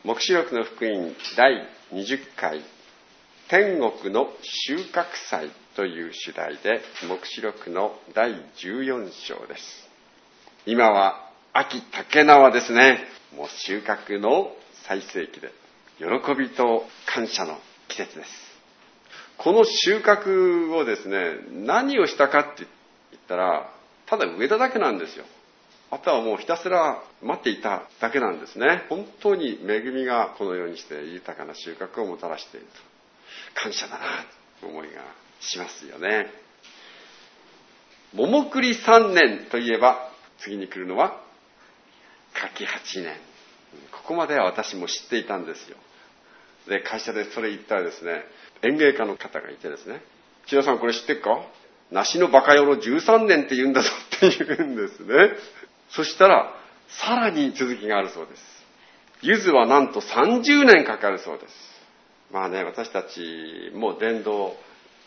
黙示録の福音第20回天国の収穫祭という主題で黙示録の第14章です。今は秋竹縄ですね。もう収穫の最盛期で喜びと感謝の季節です。この収穫をですね、何をしたかって言ったらただ植えただけなんですよ。あとはもうひたすら待っていただけなんですね。本当に恵みがこのようにして豊かな収穫をもたらしていると感謝だなと思いがしますよね。桃栗3年といえば次に来るのは柿8年。ここまでは私も知っていたんですよ。で、会社でそれ言ったらですね、園芸家の方がいてですね、千田さんこれ知ってるか？梨のバカ野郎13年って言うんだぞって言うんですね。そしたらさらに続きがあるそうです。柚子はなんと30年かかるそうです。まあね、私たちもう伝道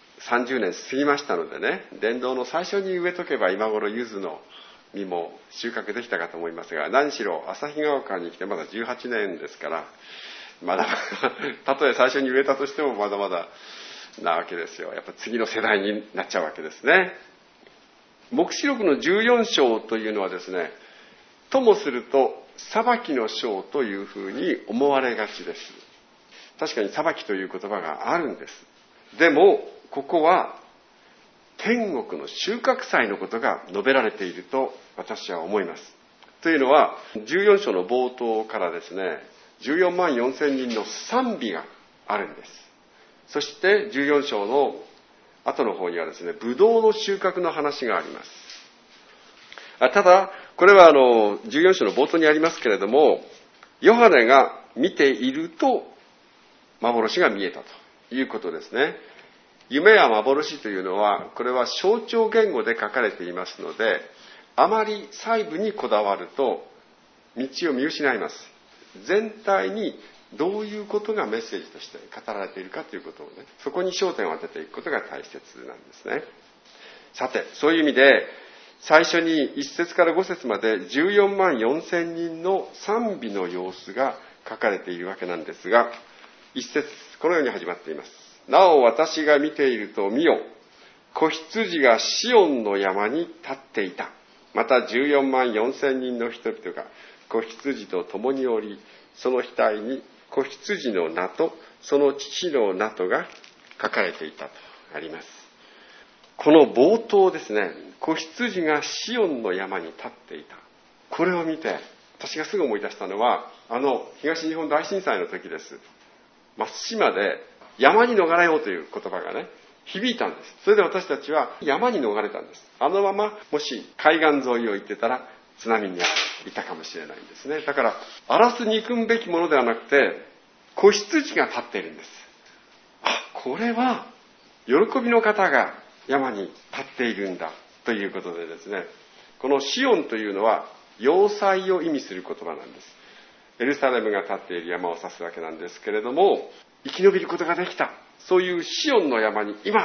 30年過ぎましたのでね、伝道の最初に植えとけば今頃柚子の実も収穫できたかと思いますが、何しろ旭ヶ丘に来てまだ18年ですから、まだまだたとえ最初に植えたとしてもまだまだなわけですよ。やっぱ次の世代になっちゃうわけですね。黙示録の14章というのはですね、ともすると裁きの章というふうに思われがちです。確かに裁きという言葉があるんです。でもここは天国の収穫祭のことが述べられていると私は思います。というのは14章の冒頭からですね、14万4千人の賛美があるんです。そして14章の後の方にはですね、ブドウの収穫の話があります。ただこれは14章の冒頭にありますけれども、ヨハネが見ていると幻が見えたということですね。夢や幻というのはこれは象徴言語で書かれていますので、あまり細部にこだわると道を見失います。全体にどういうことがメッセージとして語られているかということをね、そこに焦点を当てていくことが大切なんですね。さて、そういう意味で最初に1節から5節まで14万4千人の賛美の様子が書かれているわけなんですが、1節このように始まっています。なお私が見ていると見よ、子羊がシオンの山に立っていた。また14万4千人の人々が子羊と共におり、その額に子羊の名とその父の名とが書かれていたとあります。この冒頭ですね、子羊がシオンの山に立っていた。これを見て私がすぐ思い出したのは東日本大震災の時です。松島で山に逃れようという言葉がね響いたんです。それで私たちは山に逃れたんです。あのままもし海岸沿いを行ってたら津波にいたかもしれないんですね。だから荒らす憎むべきものではなくて子羊が立っているんです。これは喜びの方が山に立っているんだということでですね、このシオンというのは要塞を意味する言葉なんです。エルサレムが立っている山を指すわけなんですけれども、生き延びることができた、そういうシオンの山に今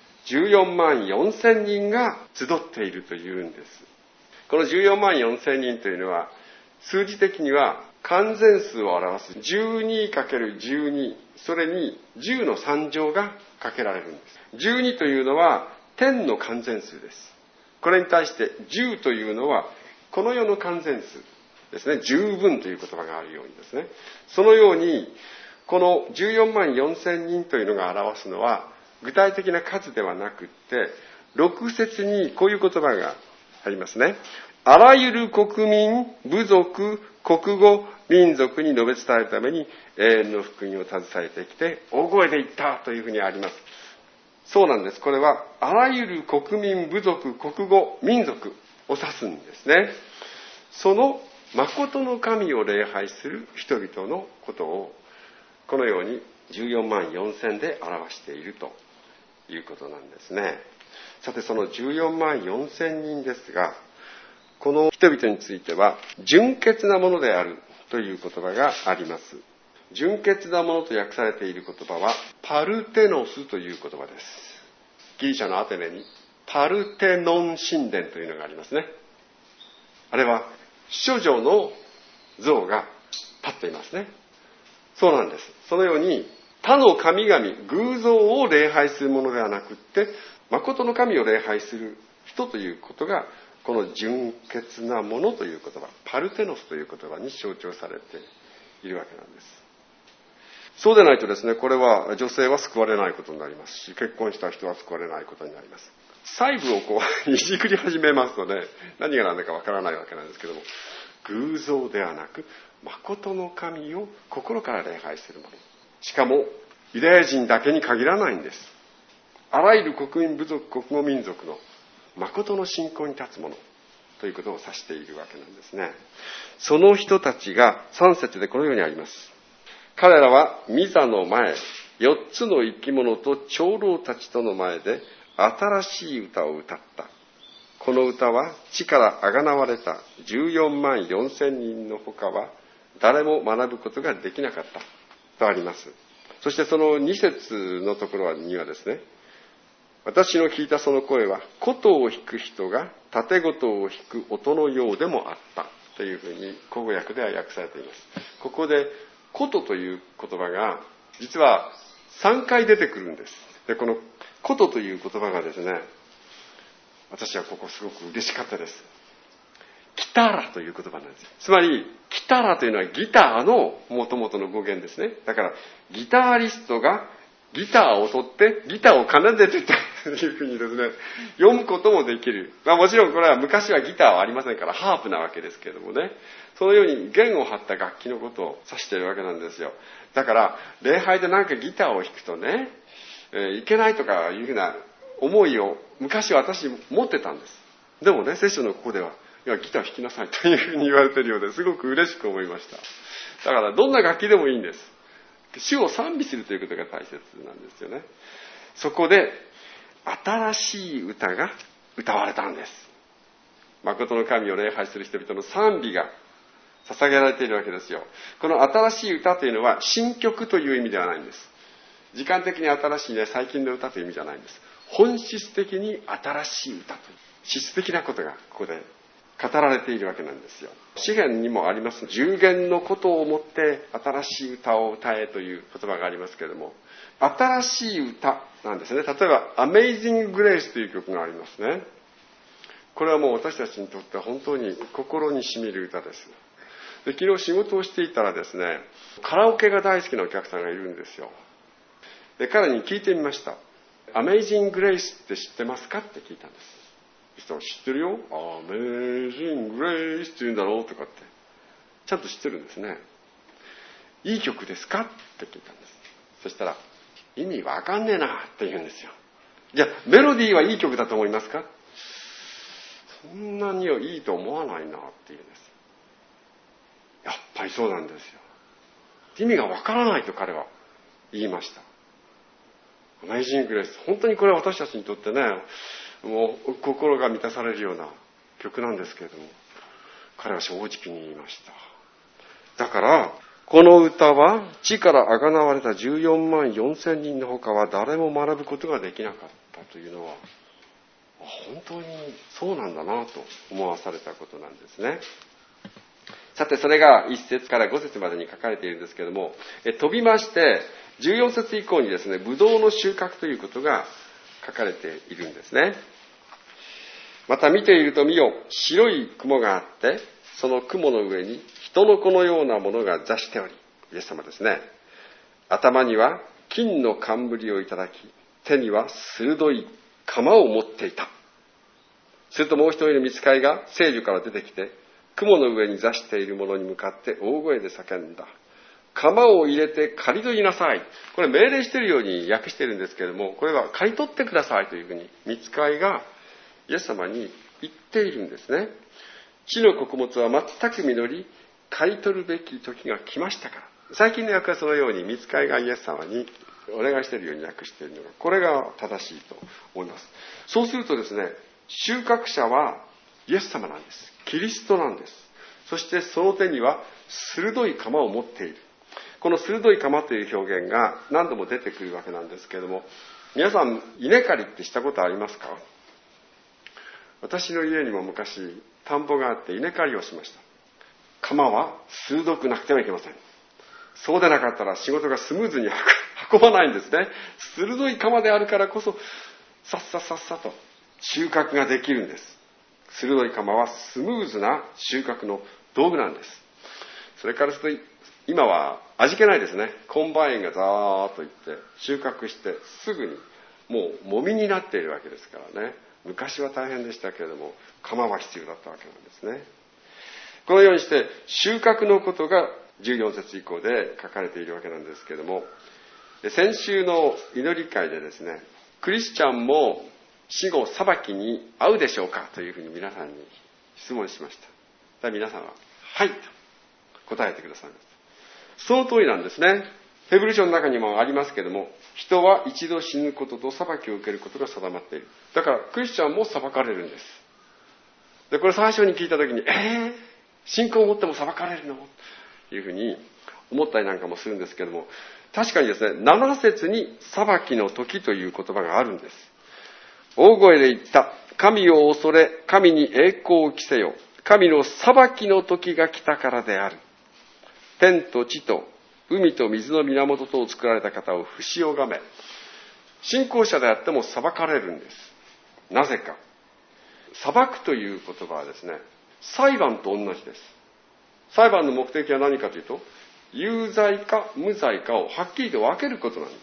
14万4千人が集っているというんです。この14万4千人というのは数字的には完全数を表す 12×12、 それに10の3乗がかけられるんです。12というのは天の完全数です。これに対して10というのはこの世の完全数ですね。十分という言葉があるようにですね、そのようにこの14万4千人というのが表すのは具体的な数ではなくって、6節にこういう言葉がありますね。あらゆる国民、部族、国語、民族に述べ伝えるために永遠の福音を携えてきて大声で言ったというふうにあります。そうなんです。これはあらゆる国民、部族、国語、民族を指すんですね。その誠の神を礼拝する人々のことをこのように14万4千で表しているということなんですね。さてその14万4千人ですが、この人々については純潔なものであるという言葉があります。純潔なものと訳されている言葉はパルテノスという言葉です。ギリシャのアテネにパルテノン神殿というのがありますね。あれは処女の像が立っていますね。 そうなんです。そのように他の神々、偶像を礼拝するものではなくって、誠の神を礼拝する人ということが、この純潔なものという言葉、パルテノスという言葉に象徴されているわけなんです。そうでないとですね、これは女性は救われないことになりますし、結婚した人は救われないことになります。細部をいじくり始めますとね、何が何だかわからないわけなんですけども、偶像ではなく、誠の神を心から礼拝するもの。しかも、ユダヤ人だけに限らないんです。あらゆる国民、部族、国語民族の誠の信仰に立つものということを指しているわけなんですね。その人たちが3節でこのようにあります。彼らは御座の前、4つの生き物と長老たちとの前で新しい歌を歌った。この歌は地からあがなわれた14万4千人のほかは誰も学ぶことができなかったとあります。そしてその2節のところにはですね、私の聞いたその声は琴を弾く人が盾琴を弾く音のようでもあったというふうに口語訳では訳されています。ここで琴という言葉が実は3回出てくるんです。で、この琴という言葉がですね、私はここすごく嬉しかったです。キタラという言葉なんですよ。つまり、キタラというのはギターの元々の語源ですね。だから、ギタリストがギターを取ってギターを奏でてたというふうにですね、読むこともできる。もちろんこれは昔はギターはありませんからハープなわけですけれどもね、そのように弦を張った楽器のことを指しているわけなんですよ。だから、礼拝でなんかギターを弾くとね、いけないとかいうふうな思いを昔私持ってたんです。でもね、聖書のここでは、いや、ギター弾きなさいというふうに言われているようですごく嬉しく思いました。だから、どんな楽器でもいいんです。主を賛美するということが大切なんですよね。そこで、新しい歌が歌われたんです。誠の神を礼拝する人々の賛美が捧げられているわけですよ。この新しい歌というのは、新曲という意味ではないんです。時間的に新しいね、最近の歌という意味じゃないんです。本質的に新しい歌という、質的なことがここで語られているわけなんですよ。詩篇にもあります、十弦のことをもって新しい歌を歌えという言葉がありますけれども、新しい歌なんですね。例えば、Amazing Grace という曲がありますね。これはもう私たちにとっては本当に心に染みる歌です。で、昨日仕事をしていたらですね、カラオケが大好きなお客さんがいるんですよ。で、彼に聞いてみました。Amazing Grace って知ってますかって聞いたんです。そしたら知ってるよ。Amazing Grace って言うんだろうとかって。ちゃんと知ってるんですね。いい曲ですかって聞いたんです。そしたら、意味わかんねえなって言うんですよ。じゃあ、メロディーはいい曲だと思いますか？そんなにはいいと思わないなって言うんです。やっぱりそうなんですよ。意味がわからないと彼は言いました。Amazing Grace、本当にこれは私たちにとってね、もう心が満たされるような曲なんですけれども、彼は正直に言いました。だから、この歌は地からあがなわれた14万4千人の他は誰も学ぶことができなかったというのは、本当にそうなんだなと思わされたことなんですね。さて、それが1節から5節までに書かれているんですけれども、飛びまして14節以降にですね、ブドウの収穫ということが書かれているんですね。また見ていると見よ、白い雲があって、その雲の上に人の子のようなものが座しており、イエス様ですね。頭には金の冠をいただき、手には鋭い鎌を持っていた。するともう一人の御使いが聖女から出てきて、雲の上に座している者に向かって大声で叫んだ。鎌を入れて刈り取りなさい。これ命令しているように訳しているんですけれども、これは刈り取ってくださいというふうに御使いがイエス様に言っているんですね。地の穀物は全く実り、刈り取るべき時が来ましたから。最近の訳はそのように御使いがイエス様にお願いしているように訳しているのが、これが正しいと思います。そうするとですね、収穫者はイエス様なんです。キリストなんです。そしてその手には鋭い鎌を持っている。この鋭い鎌という表現が何度も出てくるわけなんですけれども、皆さん稲刈りってしたことありますか？私の家にも昔田んぼがあって稲刈りをしました。鎌は鋭くなくてはいけません。 そうでなかったら仕事がスムーズに運ばないんですね。鋭い鎌であるからこそ、さっさと収穫ができるんです。鋭い鎌はスムーズな収穫の道具なんです。それからすると、今は味気ないですね。コンバインがザーッといって、収穫してすぐにもうもみになっているわけですからね。昔は大変でしたけれども、鎌は必要だったわけなんですね。このようにして収穫のことが14節以降で書かれているわけなんですけれども、先週の祈り会でですね、クリスチャンも死後裁きに合うでしょうかというふうに皆さんに質問しました。皆さんははいと答えてくださいました。その通りなんですね。ヘブル書の中にもありますけれども、人は一度死ぬことと裁きを受けることが定まっている。だからクリスチャンも裁かれるんです。で、これ最初に聞いたときに、信仰を持っても裁かれるのというふうに思ったりなんかもするんですけれども、確かにですね、7節に裁きの時という言葉があるんです。大声で言った。神を恐れ、神に栄光を着せよ。神の裁きの時が来たからである。天と地と海と水の源とを作られた方を不死拝め。信仰者であっても裁かれるんです。なぜか。裁くという言葉はですね、裁判と同じです。裁判の目的は何かというと、有罪か無罪かをはっきりと分けることなんです。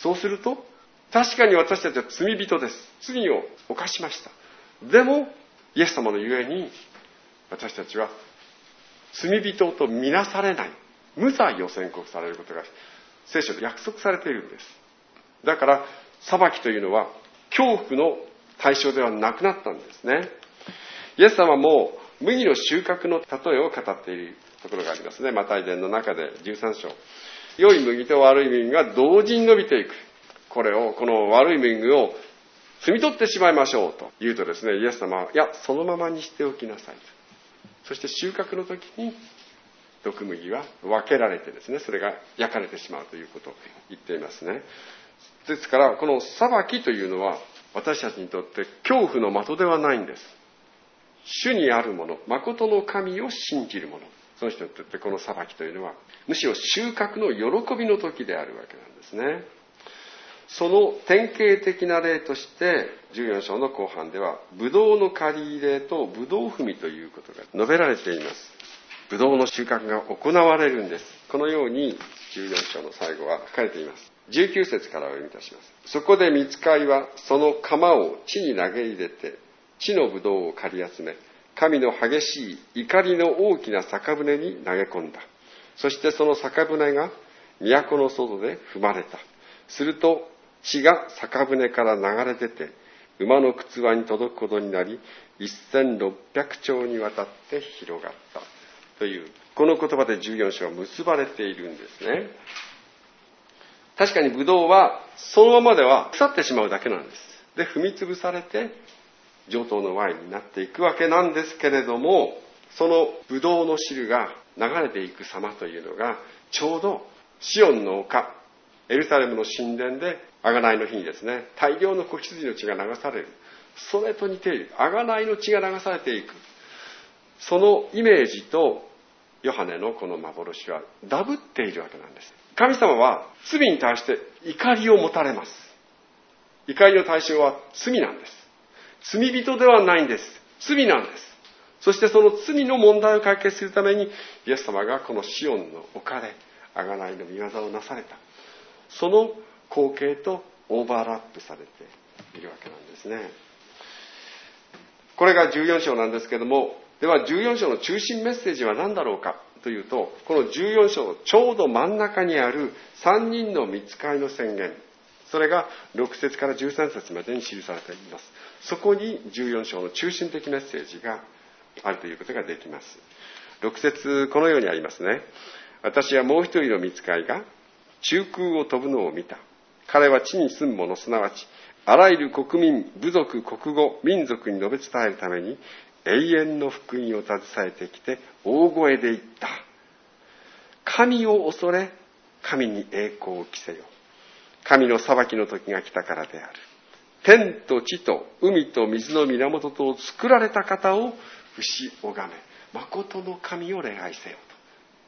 そうすると、確かに私たちは罪人です。罪を犯しました。でも、イエス様のゆえに、私たちは罪人とみなされない、無罪を宣告されることが聖書で約束されているんです。だから、裁きというのは恐怖の対象ではなくなったんですね。イエス様も麦の収穫の例えを語っているところがありますね。マタイ伝の中で13章。良い麦と悪い麦が同時に伸びていく。この悪い麦を摘み取ってしまいましょうと言うとですね、イエス様は、いや、そのままにしておきなさいと。そして収穫の時に、毒麦は分けられてですね、それが焼かれてしまうということを言っていますね。ですから、この裁きというのは、私たちにとって恐怖の的ではないんです。主にあるもの、誠の神を信じるもの、その人にとってこの裁きというのは、むしろ収穫の喜びの時であるわけなんですね。その典型的な例として、14章の後半では、ブドウの刈り入れとブドウ踏みということが述べられています。ブドウの収穫が行われるんです。このように14章の最後は書かれています。19節からお読みいたします。そこで御使いはその鎌を地に投げ入れて、地のブドウを刈り集め、神の激しい怒りの大きな酒舟に投げ込んだ。そしてその酒舟が都の外で踏まれた。すると血が酒舟から流れ出て、馬の靴輪に届くことになり、1600丁にわたって広がった。という、この言葉で14章は結ばれているんですね。確かにブドウはそのままでは腐ってしまうだけなんです。で、踏み潰されて上等のワインになっていくわけなんですけれども、そのブドウの汁が流れていく様というのが、ちょうどシオンの丘、エルサレムの神殿で贖いの日にですね、大量の子羊の血が流される。それと似ている。贖いの血が流されていく。そのイメージとヨハネのこの幻はダブっているわけなんです。神様は罪に対して怒りを持たれます。怒りの対象は罪なんです。罪人ではないんです。罪なんです。そしてその罪の問題を解決するためにイエス様がこのシオンの丘で贖いの御業をなされた。その光景とオーバーラップされているわけなんですね。これが14章なんですけども、では14章の中心メッセージは何だろうかというと、この14章のちょうど真ん中にある3人の御使いの宣言、それが6節から13節までに記されています。そこに14章の中心的メッセージがあるということができます。6節このようにありますね。私はもう一人の御使いが中空を飛ぶのを見た。彼は地に住む者、すなわちあらゆる国民、部族、国語、民族に述べ伝えるために永遠の福音を携えてきて大声で言った。神を恐れ、神に栄光を着せよ。神の裁きの時が来たからである。天と地と海と水の源とを作られた方を不死拝め、誠の神を礼拝せよ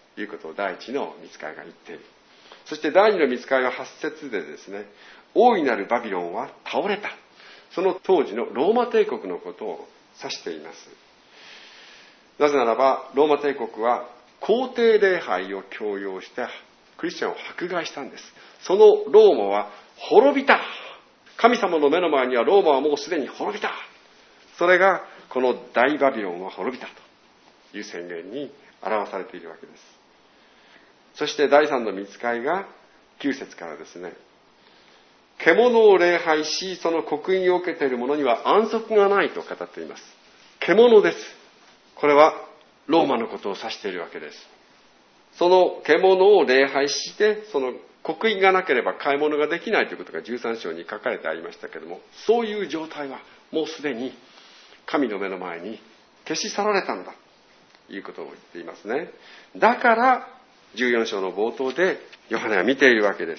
いうことを第一の御使いが言っている。そして第二の御使いは8節でですね、大いなるバビロンは倒れた。その当時のローマ帝国のことを指しています。なぜならば、ローマ帝国は皇帝礼拝を強要してクリスチャンを迫害したんです。そのローマは滅びた。神様の目の前にはローマはもうすでに滅びた。それがこの大バビロンは滅びたという宣言に表されているわけです。そして第三の御使いが9節からですね、獣を礼拝し、その刻印を受けている者には安息がないと語っています。獣です。これはローマのことを指しているわけです。その獣を礼拝して、その刻印がなければ買い物ができないということが13章に書かれてありましたけれども、そういう状態はもうすでに神の目の前に消し去られたんだということを言っていますね。だから14章の冒頭でヨハネは見ているわけです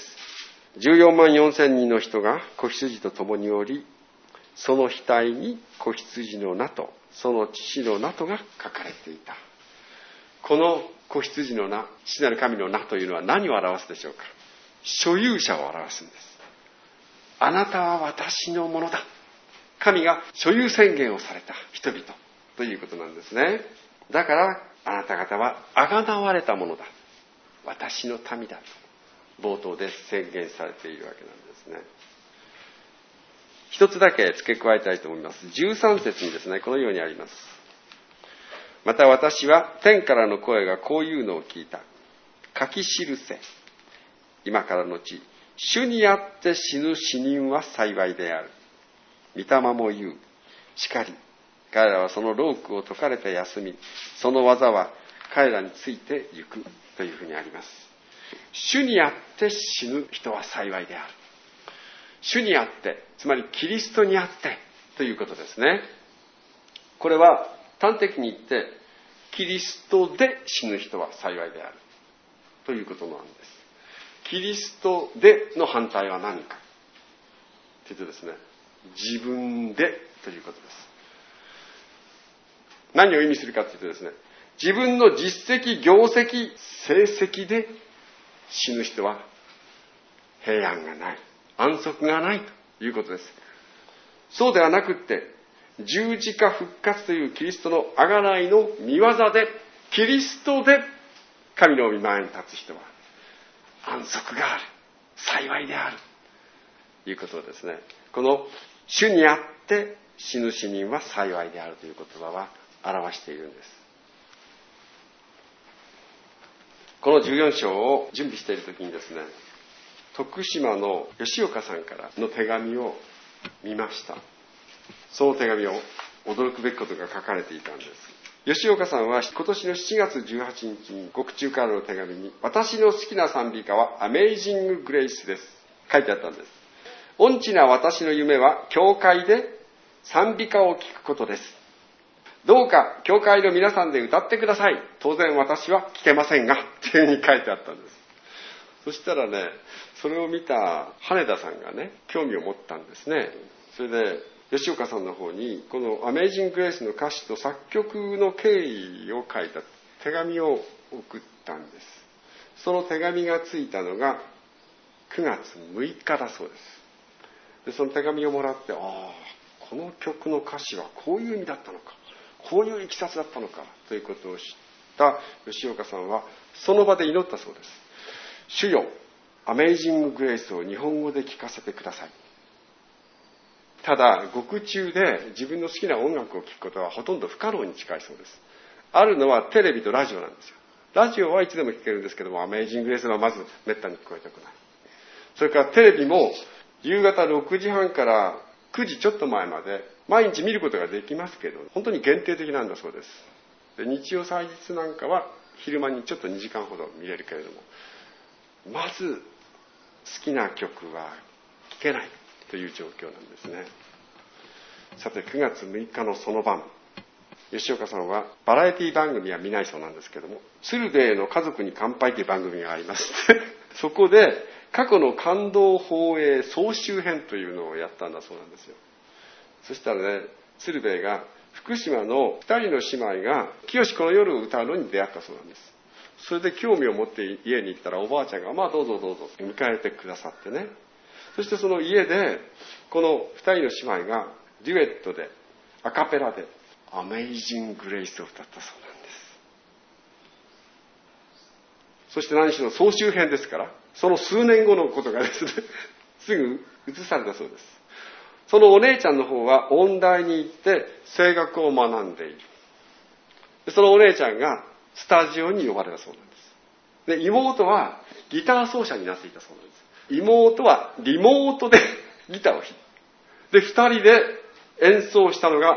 。14万4千人の人が子羊と共におり、その額に子羊の名とその父の名とが書かれていた。この子羊の名、父なる神の名というのは何を表すでしょうか。所有者を表すんです。あなたは私のものだ。神が所有宣言をされた人々ということなんですね。だからあなた方は贖われたものだ。私の民だと冒頭で宣言されているわけなんですね。一つだけ付け加えたいと思います。13節にですね、このようにあります。また私は天からの声がこういうのを聞いた。書き記せ。今からのち、主にあって死ぬ死人は幸いである。御霊も言う。しかり、彼らはその労苦を解かれて休み、その技は彼らについてゆくというふうにあります。主にあって死ぬ人は幸いである。主にあって、つまりキリストにあってということですね。これは端的に言って、キリストで死ぬ人は幸いであるということなんです。キリストでの反対は何かというとですね、自分でということです。何を意味するかというとですね、自分の実績、業績、成績で死ぬ人は平安がない、安息がないということです。そうではなくって、十字架復活というキリストの贖いの御業で、キリストで神の御前に立つ人は安息がある、幸いであるということですね。この主にあって死ぬ死人は幸いであるという言葉は表しているんです。この14章を準備しているときにですね、徳島の吉岡さんからの手紙を見ました。その手紙を驚くべきことが書かれていたんです。吉岡さんは今年の7月18日に獄中からの手紙に、私の好きな賛美歌はアメイジング・グレイスです。書いてあったんです。恩知な私の夢は教会で賛美歌を聴くことです。どうか教会の皆さんで歌ってください。当然私は聴けませんが、というふうに書いてあったんです。そしたらね、それを見た羽田さんがね、興味を持ったんですね。それで吉岡さんの方にこのアメイジング・グレイスの歌詞と作曲の経緯を書いた手紙を送ったんです。その手紙がついたのが9月6日だそうです。でその手紙をもらって、この曲の歌詞はこういう意味だったのか、こういういきさつだったのかということを知った吉岡さんはその場で祈ったそうです。主よ、アメイジング・グレイスを日本語で聴かせてください。ただ獄中で自分の好きな音楽を聴くことはほとんど不可能に近いそうです。あるのはテレビとラジオなんですよ。ラジオはいつでも聴けるんですけども、アメイジング・グレイスはまずめったに聞こえたくない。それからテレビも夕方6時半から9時ちょっと前まで毎日見ることができますけど、本当に限定的なんだそうです。で日曜祭日なんかは昼間にちょっと2時間ほど見れるけれども、まず好きな曲は聴けないという状況なんですね。さて9月6日のその晩、吉岡さんはバラエティ番組は見ないそうなんですけども、鶴瓶の家族に乾杯という番組がありましてそこで過去の感動放映総集編というのをやったんだそうなんですよ。そしたらね、鶴瓶が福島の2人の姉妹が清この夜を歌うのに出会ったそうなんです。 それで興味を持って家に行ったら、おばあちゃんが、まあどうぞどうぞって迎えてくださってね。そしてその家で、この二人の姉妹がデュエットで、アカペラで、アメイジング・グレイスを歌ったそうなんです。そして何しろ総集編ですから、その数年後のことがですね、すぐ移されたそうです。そのお姉ちゃんの方は音大に行って声楽を学んでいる。そのお姉ちゃんがスタジオに呼ばれたそうなんです。で、妹はギター奏者になっていたそうなんです。妹はリモートでギターを弾いて、で、二人で演奏したのが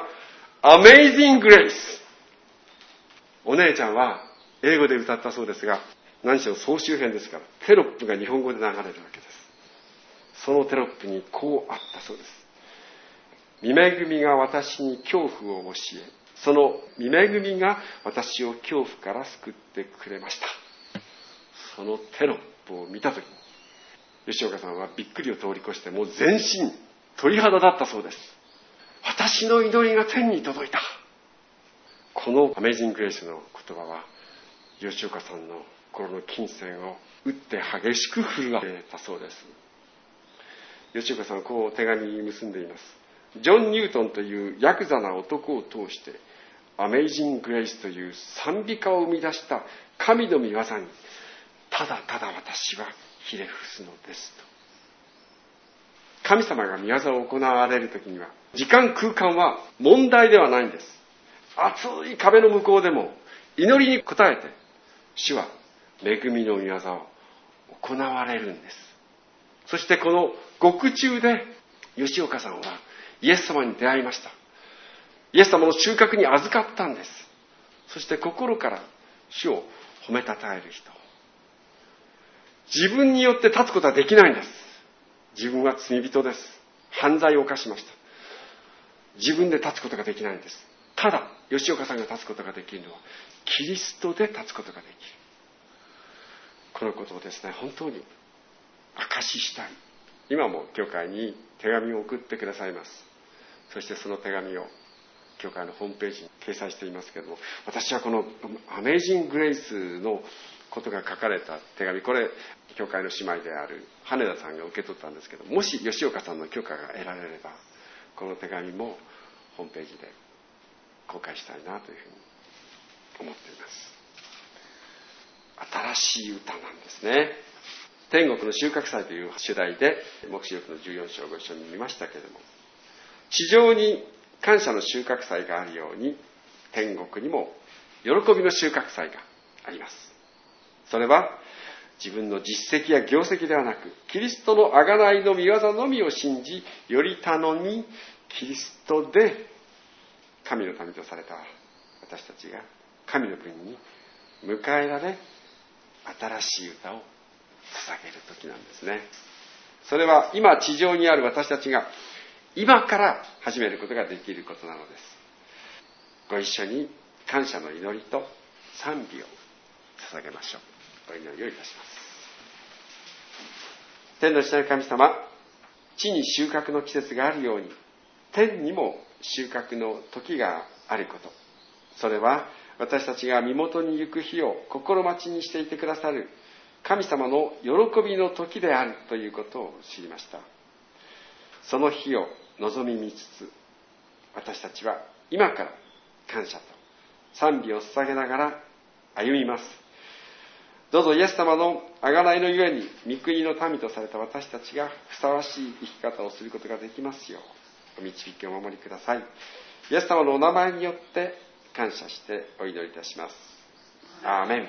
Amazing Grace。お姉ちゃんは英語で歌ったそうですが、何しろ総集編ですから、テロップが日本語で流れるわけです。そのテロップにこうあったそうです。御恵みが私に恐怖を教え、その御恵みが私を恐怖から救ってくれました。そのテロップを見たとき、吉岡さんはびっくりを通り越して、もう全身鳥肌だったそうです。私の祈りが天に届いた。このアメイジング・グレイスの言葉は、吉岡さんの心の金銭を打って激しく震われたそうです。吉岡さんはこう手紙に結んでいます。ジョン・ニュートンというヤクザな男を通して、アメイジング・グレイスという賛美歌を生み出した神の御業に、ただただ私はひれ伏すのですと。神様が御業を行われるときには、時間空間は問題ではないんです。厚い壁の向こうでも祈りに応えて、主は恵みの御業を行われるんです。そしてこの獄中で吉岡さんはイエス様に出会いました。イエス様の収穫に預かったんです。そして心から主を褒めたたえる人。自分によって立つことはできないんです。自分は罪人です。犯罪を犯しました。自分で立つことができないんです。ただ、吉岡さんが立つことができるのは、キリストで立つことができる。このことをですね、本当に証ししたい。今も教会に手紙を送ってくださいます。そしてその手紙を教会のホームページに掲載していますけれども、私はこのアメイジング・グレイスのことが書かれた手紙、これ教会の姉妹である羽田さんが受け取ったんですけど、もし吉岡さんの許可が得られれば、この手紙もホームページで公開したいなというふうに思っています。新しい歌なんですね。天国の収穫祭という主題で黙示録の14章をご一緒に見ましたけれども、地上に感謝の収穫祭があるように、天国にも喜びの収穫祭があります。それは自分の実績や業績ではなく、キリストの贖いの御業のみを信じ、より他のにキリストで神の民とされた私たちが神の国に迎えられ、新しい歌を捧げる時なんですね。それは今地上にある私たちが今から始めることができることなのです。ご一緒に感謝の祈りと賛美を捧げましょう。お祈りをいたします。天の父なる神様、地に収穫の季節があるように、天にも収穫の時があること。それは私たちが身元に行く日を心待ちにしていてくださる神様の喜びの時であるということを知りました。その日を望み見つつ、私たちは今から感謝と賛美を捧げながら歩みます。どうぞイエス様の贖いのゆえに御国の民とされた私たちがふさわしい生き方をすることができますよう、お導きをお守りください。イエス様のお名前によって感謝してお祈りいたします。アーメン。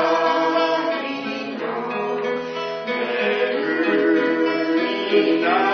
Amen.